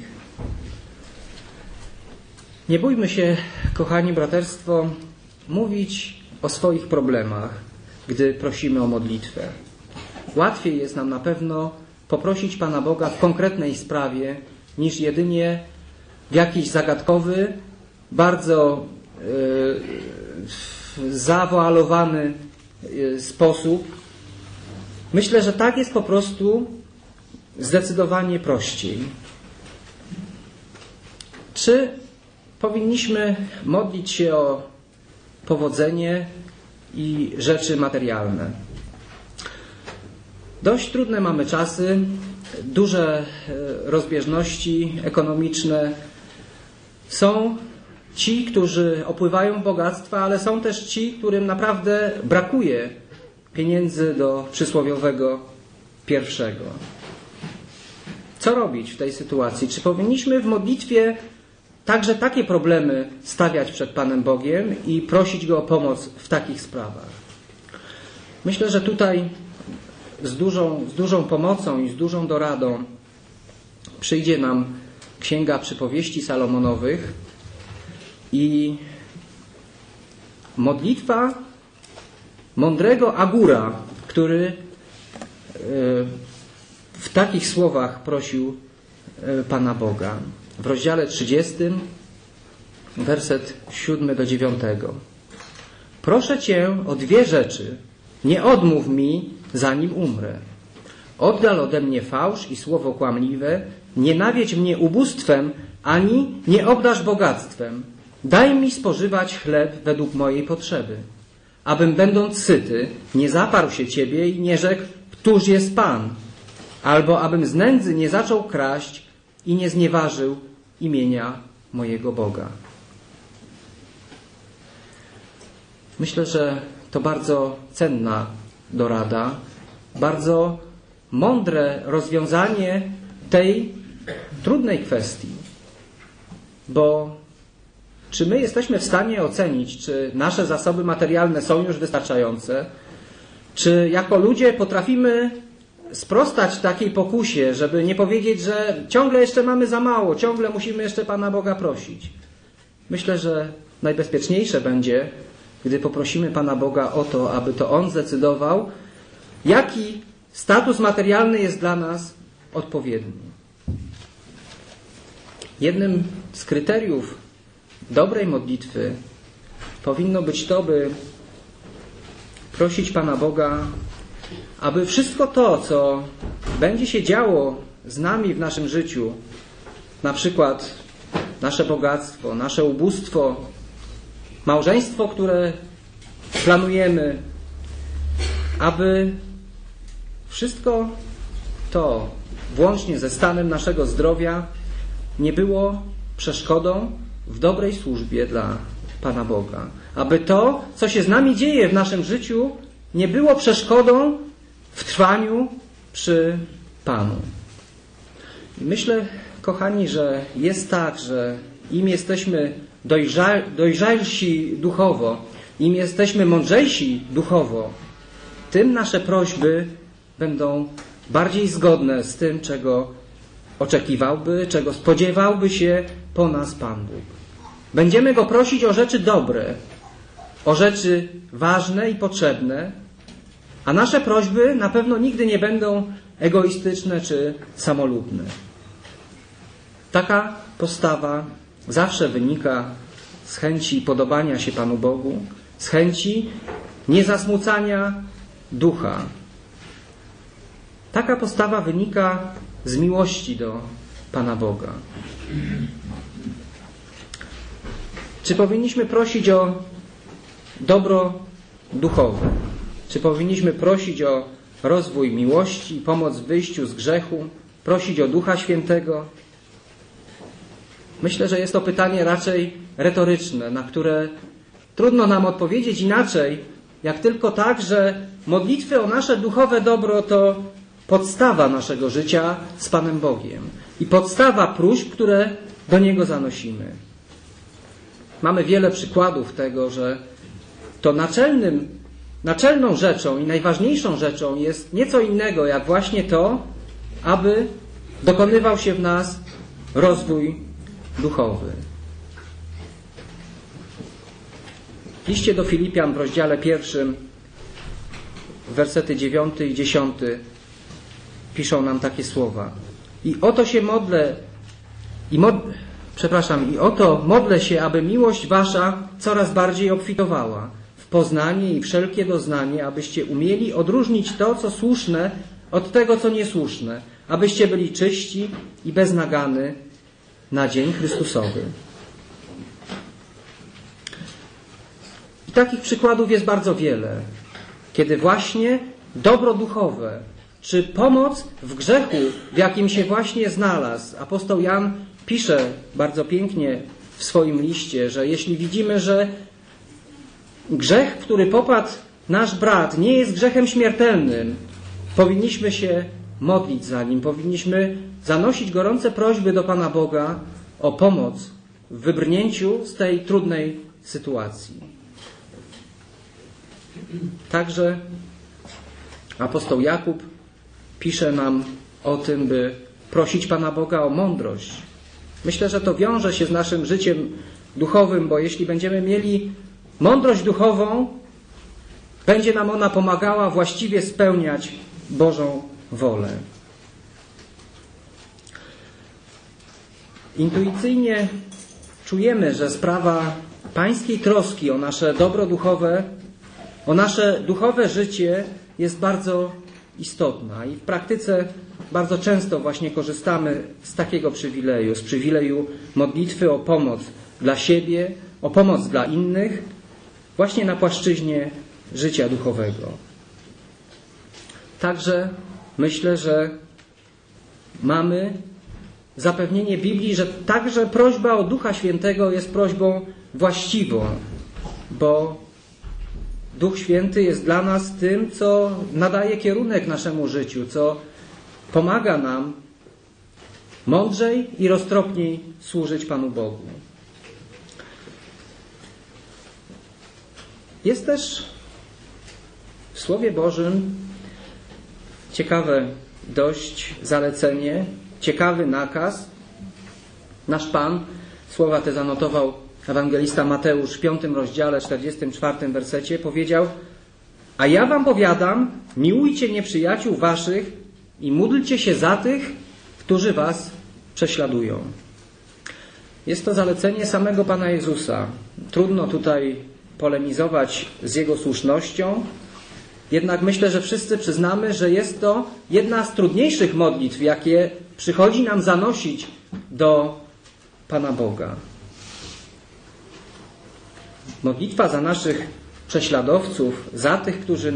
Nie bójmy się, kochani braterstwo, mówić o swoich problemach, gdy prosimy o modlitwę. Łatwiej jest nam na pewno poprosić Pana Boga w konkretnej sprawie, niż jedynie w jakiś zagadkowy, bardzo zawoalowany sposób. Myślę, że tak jest po prostu zdecydowanie prościej. Czy powinniśmy modlić się o powodzenie i rzeczy materialne? Dość trudne mamy czasy, duże rozbieżności ekonomiczne. Są ci, którzy opływają bogactwa, ale są też ci, którym naprawdę brakuje pieniędzy do przysłowiowego pierwszego. Co robić w tej sytuacji? Czy powinniśmy w modlitwie także takie problemy stawiać przed Panem Bogiem i prosić Go o pomoc w takich sprawach? Myślę, że tutaj z dużą pomocą i z dużą doradą przyjdzie nam Księga Przypowieści Salomonowych i modlitwa mądrego Agura, który w takich słowach prosił Pana Boga. W rozdziale 30, werset 7 do 9. Proszę Cię o dwie rzeczy. Nie odmów mi, zanim umrę. Oddal ode mnie fałsz i słowo kłamliwe. Nie nawiedź mnie ubóstwem, ani nie obdarz bogactwem. Daj mi spożywać chleb według mojej potrzeby. Abym będąc syty, nie zaparł się Ciebie i nie rzekł, któż jest Pan. Albo abym z nędzy nie zaczął kraść i nie znieważył imienia mojego Boga. Myślę, że to bardzo cenna dorada, bardzo mądre rozwiązanie tej trudnej kwestii. Bo czy my jesteśmy w stanie ocenić, czy nasze zasoby materialne są już wystarczające? Czy jako ludzie potrafimy sprostać takiej pokusie, żeby nie powiedzieć, że ciągle jeszcze mamy za mało, ciągle musimy jeszcze Pana Boga prosić? Myślę, że najbezpieczniejsze będzie, gdy poprosimy Pana Boga o to, aby to On zdecydował, jaki status materialny jest dla nas odpowiedni. Jednym z kryteriów dobrej modlitwy powinno być to, by prosić Pana Boga, aby wszystko to, co będzie się działo z nami w naszym życiu, na przykład nasze bogactwo, nasze ubóstwo, małżeństwo, które planujemy, aby wszystko to, włącznie ze stanem naszego zdrowia, nie było przeszkodą w dobrej służbie dla Pana Boga. Aby to, co się z nami dzieje w naszym życiu, nie było przeszkodą w trwaniu przy Panu. I myślę, kochani, że jest tak, że im jesteśmy dojrzalsi duchowo, im jesteśmy mądrzejsi duchowo, tym nasze prośby będą bardziej zgodne z tym, czego oczekiwałby, czego spodziewałby się po nas Pan Bóg. Będziemy Go prosić o rzeczy dobre, o rzeczy ważne i potrzebne, a nasze prośby na pewno nigdy nie będą egoistyczne czy samolubne. Taka postawa zawsze wynika z chęci podobania się Panu Bogu, z chęci niezasmucania ducha. Taka postawa wynika z miłości do Pana Boga. Czy powinniśmy prosić o dobro duchowe? Czy powinniśmy prosić o rozwój miłości, pomoc w wyjściu z grzechu, prosić o Ducha Świętego? Myślę, że jest to pytanie raczej retoryczne, na które trudno nam odpowiedzieć inaczej, jak tylko tak, że modlitwy o nasze duchowe dobro to podstawa naszego życia z Panem Bogiem i podstawa próśb, które do Niego zanosimy. Mamy wiele przykładów tego, że to naczelną rzeczą i najważniejszą rzeczą jest nieco innego, jak właśnie to, aby dokonywał się w nas rozwój duchowy. W liście do Filipian w rozdziale 1, wersety 9 i 10 piszą nam takie słowa. I oto modlę się, aby miłość wasza coraz bardziej obfitowała w poznanie i wszelkie doznanie, abyście umieli odróżnić to, co słuszne, od tego, co niesłuszne, abyście byli czyści i bez nagany na dzień Chrystusowy. I takich przykładów jest bardzo wiele, kiedy właśnie dobro duchowe, czy pomoc w grzechu, w jakim się właśnie znalazł. Apostoł Jan pisze bardzo pięknie w swoim liście, że jeśli widzimy, że grzech, w który popadł nasz brat, nie jest grzechem śmiertelnym, powinniśmy się modlić za nim, powinniśmy zanosić gorące prośby do Pana Boga o pomoc w wybrnięciu z tej trudnej sytuacji. Także apostoł Jakub pisze nam o tym, by prosić Pana Boga o mądrość. Myślę, że to wiąże się z naszym życiem duchowym, bo jeśli będziemy mieli mądrość duchową, będzie nam ona pomagała właściwie spełniać Bożą wolę. Intuicyjnie czujemy, że sprawa pańskiej troski o nasze dobro duchowe, o nasze duchowe życie jest bardzo istotna i w praktyce bardzo często właśnie korzystamy z takiego przywileju, z przywileju modlitwy o pomoc dla siebie, o pomoc dla innych, właśnie na płaszczyźnie życia duchowego. Także myślę, że mamy zapewnienie Biblii, że także prośba o Ducha Świętego jest prośbą właściwą, bo Duch Święty jest dla nas tym, co nadaje kierunek naszemu życiu, co pomaga nam mądrzej i roztropniej służyć Panu Bogu. Jest też w Słowie Bożym ciekawe dość zalecenie, ciekawy nakaz. Nasz Pan, słowa te zanotował ewangelista Mateusz w 5 rozdziale, 44 wersecie, powiedział: a ja wam powiadam, miłujcie nieprzyjaciół waszych i módlcie się za tych, którzy was prześladują. Jest to zalecenie samego Pana Jezusa. Trudno tutaj polemizować z Jego słusznością, jednak myślę, że wszyscy przyznamy, że jest to jedna z trudniejszych modlitw, jakie przychodzi nam zanosić do Pana Boga. Modlitwa za naszych prześladowców, za tych, którzy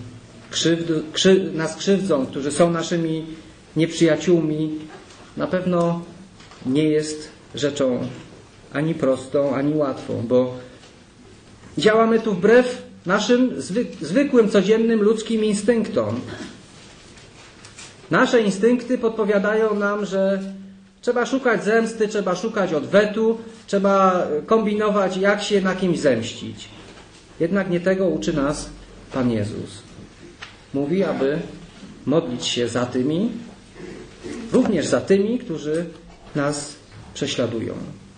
nas krzywdzą, którzy są naszymi nieprzyjaciółmi, na pewno nie jest rzeczą ani prostą, ani łatwą, bo działamy tu wbrew naszym zwykłym, codziennym ludzkim instynktom. Nasze instynkty podpowiadają nam, że trzeba szukać zemsty, trzeba szukać odwetu, trzeba kombinować, jak się na kimś zemścić. Jednak nie tego uczy nas Pan Jezus. Mówi, aby modlić się za tymi, również za tymi, którzy nas prześladują.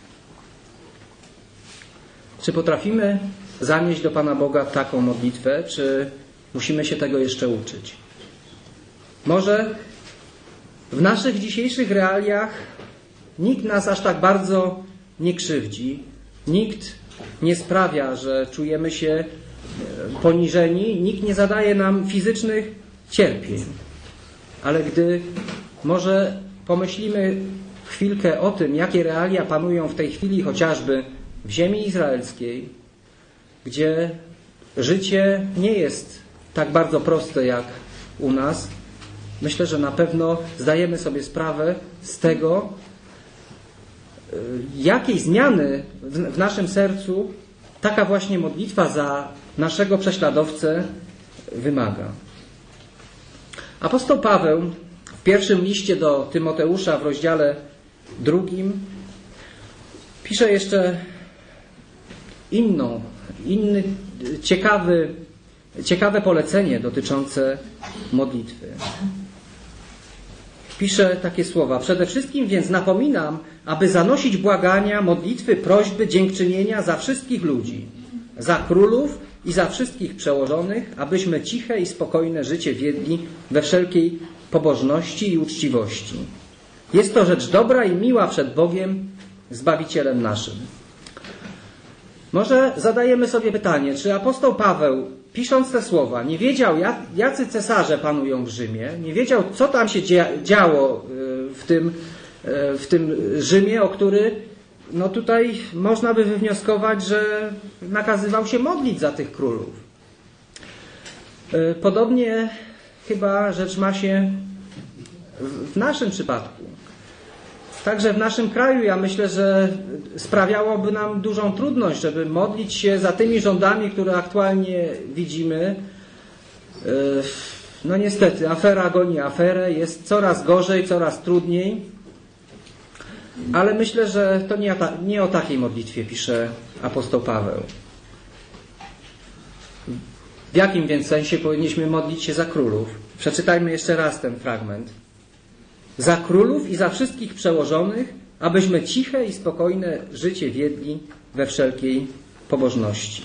Czy potrafimy zanieść do Pana Boga taką modlitwę, czy musimy się tego jeszcze uczyć? Może w naszych dzisiejszych realiach nikt nas aż tak bardzo nie krzywdzi, nikt nie sprawia, że czujemy się poniżeni, nikt nie zadaje nam fizycznych cierpień. Ale gdy może pomyślimy chwilkę o tym, jakie realia panują w tej chwili chociażby w ziemi izraelskiej, gdzie życie nie jest tak bardzo proste jak u nas, myślę, że na pewno zdajemy sobie sprawę z tego, jakiej zmiany w naszym sercu taka właśnie modlitwa za naszego prześladowcę wymaga. Apostoł Paweł w pierwszym liście do Tymoteusza w rozdziale 2 pisze jeszcze inny ciekawe polecenie dotyczące modlitwy. Pisze takie słowa: przede wszystkim więc napominam, aby zanosić błagania, modlitwy, prośby, dziękczynienia za wszystkich ludzi, za królów i za wszystkich przełożonych, abyśmy ciche i spokojne życie wiedli we wszelkiej pobożności i uczciwości. Jest to rzecz dobra i miła przed Bogiem, Zbawicielem naszym. Może zadajemy sobie pytanie, czy apostoł Paweł, pisząc te słowa, nie wiedział, jacy cesarze panują w Rzymie, nie wiedział, co tam się działo w tym Rzymie, o który tutaj można by wywnioskować, że nakazywał się modlić za tych królów. Podobnie chyba rzecz ma się w naszym przypadku. Także w naszym kraju ja myślę, że sprawiałoby nam dużą trudność, żeby modlić się za tymi rządami, które aktualnie widzimy. No niestety, afera goni aferę, jest coraz gorzej, coraz trudniej. Ale myślę, że to nie o takiej modlitwie pisze apostoł Paweł. W jakim więc sensie powinniśmy modlić się za królów? Przeczytajmy jeszcze raz ten fragment. Za królów i za wszystkich przełożonych, abyśmy ciche i spokojne życie wiedli we wszelkiej pobożności.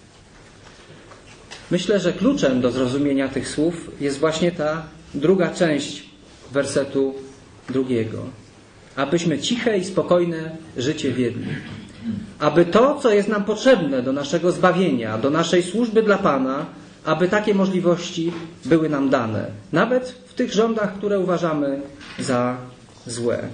Myślę, że kluczem do zrozumienia tych słów jest właśnie ta druga część wersetu 2. Abyśmy ciche i spokojne życie wiedli. Aby to, co jest nam potrzebne do naszego zbawienia, do naszej służby dla Pana, aby takie możliwości były nam dane. Nawet w tych rządach, które uważamy za złe.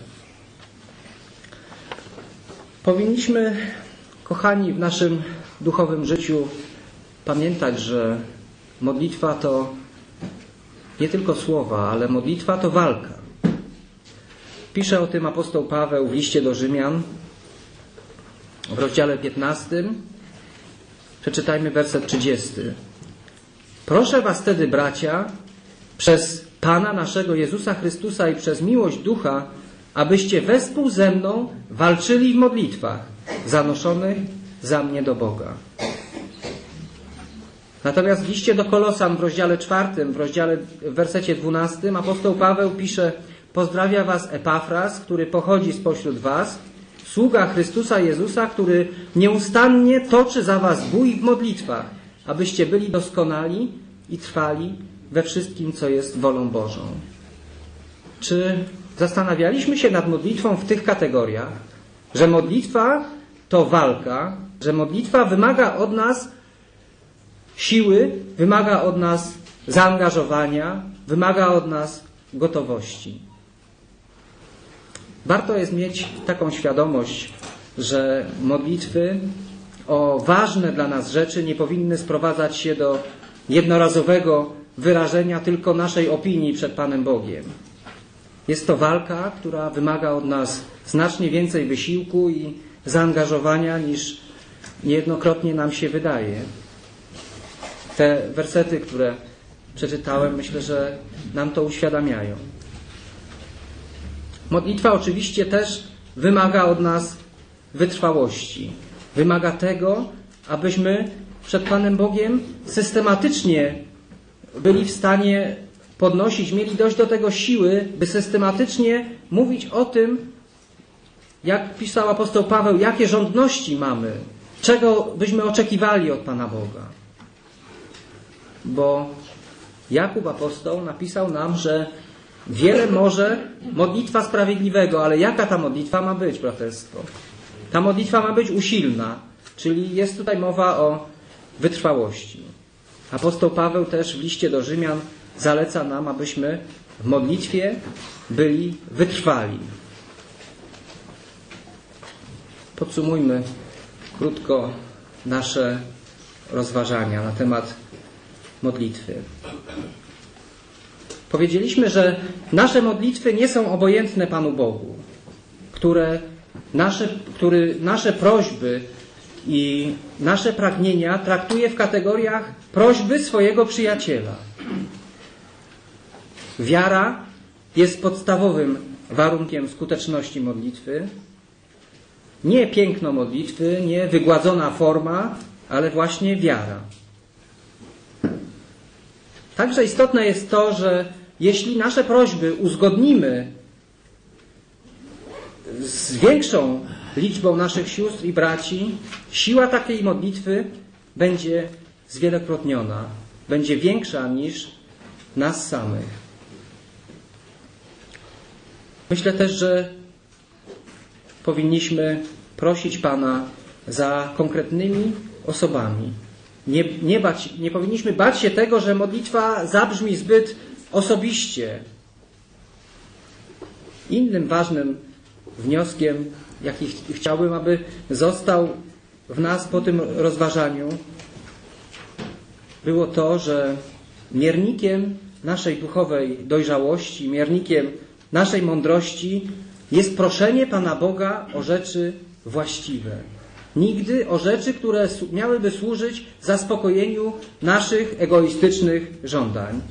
Powinniśmy, kochani, w naszym duchowym życiu pamiętać, że modlitwa to nie tylko słowa, ale modlitwa to walka. Pisze o tym apostoł Paweł w liście do Rzymian w rozdziale 15. Przeczytajmy werset 30. Proszę was tedy, bracia, przez Pana naszego Jezusa Chrystusa i przez miłość Ducha, abyście wespół ze mną walczyli w modlitwach zanoszonych za mnie do Boga. Natomiast w liście do Kolosan w rozdziale 4, w wersecie 12 apostoł Paweł pisze: pozdrawia was Epafras, który pochodzi spośród was, sługa Chrystusa Jezusa, który nieustannie toczy za was bój w modlitwach, abyście byli doskonali i trwali we wszystkim, co jest wolą Bożą. Czy zastanawialiśmy się nad modlitwą w tych kategoriach, że modlitwa to walka, że modlitwa wymaga od nas siły, wymaga od nas zaangażowania, wymaga od nas gotowości. Warto jest mieć taką świadomość, że modlitwy o ważne dla nas rzeczy nie powinny sprowadzać się do jednorazowego wyrażenia tylko naszej opinii przed Panem Bogiem. Jest to walka, która wymaga od nas znacznie więcej wysiłku i zaangażowania, niż niejednokrotnie nam się wydaje. Te wersety, które przeczytałem, myślę, że nam to uświadamiają. Modlitwa oczywiście też wymaga od nas wytrwałości. Wymaga tego, abyśmy przed Panem Bogiem systematycznie byli w stanie podnosić, mieli dojść do tego siły, by systematycznie mówić o tym, jak pisał apostoł Paweł, jakie żądności mamy, czego byśmy oczekiwali od Pana Boga. Bo Jakub apostoł napisał nam, że wiele może modlitwa sprawiedliwego, ale jaka ta modlitwa ma być, braterstwo? Ta modlitwa ma być usilna, czyli jest tutaj mowa o wytrwałości. Apostoł Paweł też w liście do Rzymian zaleca nam, abyśmy w modlitwie byli wytrwali. Podsumujmy krótko nasze rozważania na temat modlitwy. Powiedzieliśmy, że modlitwy nie są obojętne Panu Bogu, który nasze prośby i nasze pragnienia traktuje w kategoriach prośby swojego przyjaciela. Wiara jest podstawowym warunkiem skuteczności modlitwy. Nie piękno modlitwy, nie wygładzona forma, ale właśnie wiara. Także istotne jest to, że jeśli nasze prośby uzgodnimy z większą liczbą naszych sióstr i braci, siła takiej modlitwy będzie zwielokrotniona, będzie większa niż nas samych. Myślę też, że powinniśmy prosić Pana za konkretnymi osobami. Nie powinniśmy bać się tego, że modlitwa zabrzmi zbyt osobiście. Innym ważnym wnioskiem, jaki chciałbym, aby został w nas po tym rozważaniu, było to, że miernikiem naszej duchowej dojrzałości, miernikiem naszej mądrości jest proszenie Pana Boga o rzeczy właściwe. Nigdy o rzeczy, które miałyby służyć zaspokojeniu naszych egoistycznych żądań.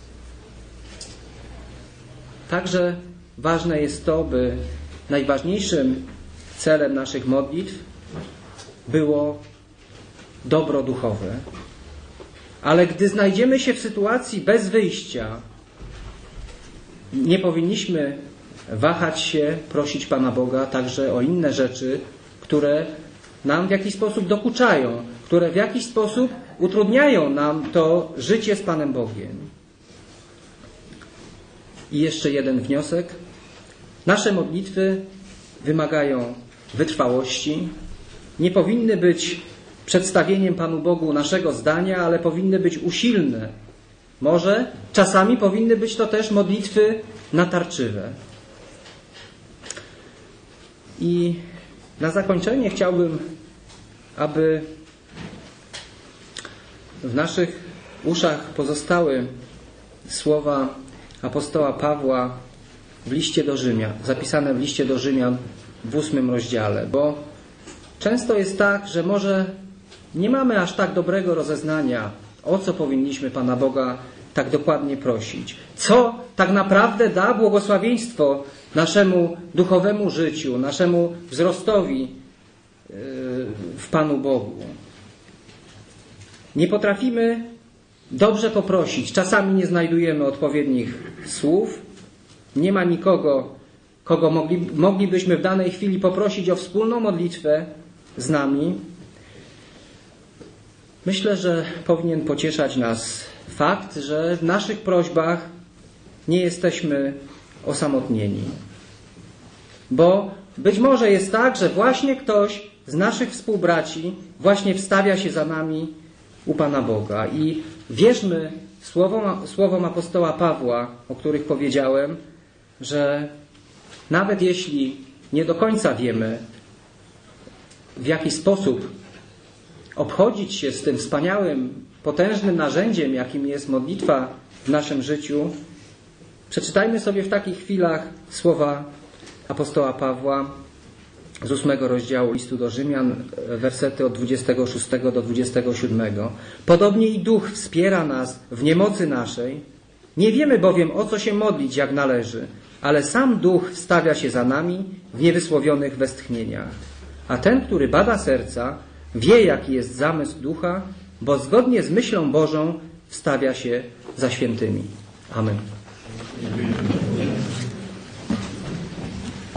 Także ważne jest to, by najważniejszym celem naszych modlitw było dobro duchowe. Ale gdy znajdziemy się w sytuacji bez wyjścia, nie powinniśmy wahać się prosić Pana Boga także o inne rzeczy, które nam w jakiś sposób dokuczają, które w jakiś sposób utrudniają nam to życie z Panem Bogiem. I jeszcze jeden wniosek. Nasze modlitwy wymagają wytrwałości. Nie powinny być przedstawieniem Panu Bogu naszego zdania, ale powinny być usilne. Może czasami powinny być to też modlitwy natarczywe. I na zakończenie chciałbym, aby w naszych uszach pozostały słowa apostoła Pawła w liście do Rzymian, zapisane w liście do Rzymian w 8 rozdziale, bo często jest tak, że może nie mamy aż tak dobrego rozeznania O co powinniśmy Pana Boga tak dokładnie prosić? Co tak naprawdę da błogosławieństwo naszemu duchowemu życiu, naszemu wzrostowi w Panu Bogu? Nie potrafimy dobrze poprosić. Czasami nie znajdujemy odpowiednich słów. Nie ma nikogo, kogo moglibyśmy w danej chwili poprosić o wspólną modlitwę z nami. Myślę, że powinien pocieszać nas fakt, że w naszych prośbach nie jesteśmy osamotnieni. Bo być może jest tak, że właśnie ktoś z naszych współbraci właśnie wstawia się za nami u Pana Boga. I wierzmy słowom apostoła Pawła, o których powiedziałem, że nawet jeśli nie do końca wiemy, w jaki sposób obchodzić się z tym wspaniałym, potężnym narzędziem, jakim jest modlitwa w naszym życiu, przeczytajmy sobie w takich chwilach słowa apostoła Pawła z 8 rozdziału listu do Rzymian, wersety od 26 do 27. Podobnie i Duch wspiera nas w niemocy naszej. Nie wiemy bowiem, o co się modlić, jak należy, ale sam Duch wstawia się za nami w niewysłowionych westchnieniach. A ten, który bada serca, wie, jaki jest zamysł Ducha, bo zgodnie z myślą Bożą wstawia się za świętymi. Amen.